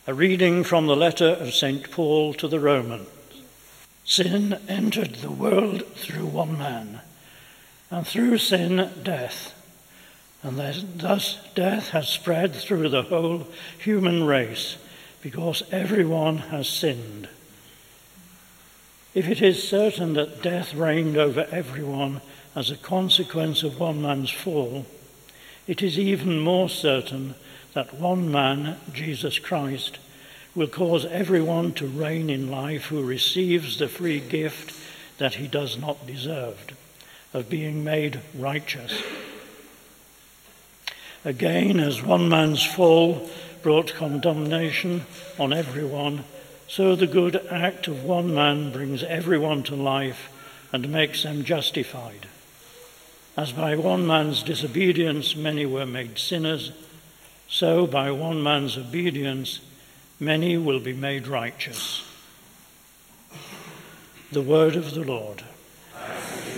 A reading from the letter of St. Paul to the Romans. Sin entered the world through one man, and through sin, death. And thus death has spread through the whole human race, because everyone has sinned. If it is certain that death reigned over everyone as a consequence of one man's fall, it is even more certain that one man, Jesus Christ, will cause everyone to reign in life who receives the free gift that he does not deserve, of being made righteous. Again, as one man's fall brought condemnation on everyone, so the good act of one man brings everyone to life and makes them justified. As by one man's disobedience many were made sinners, so by one man's obedience many will be made righteous. The word of the Lord.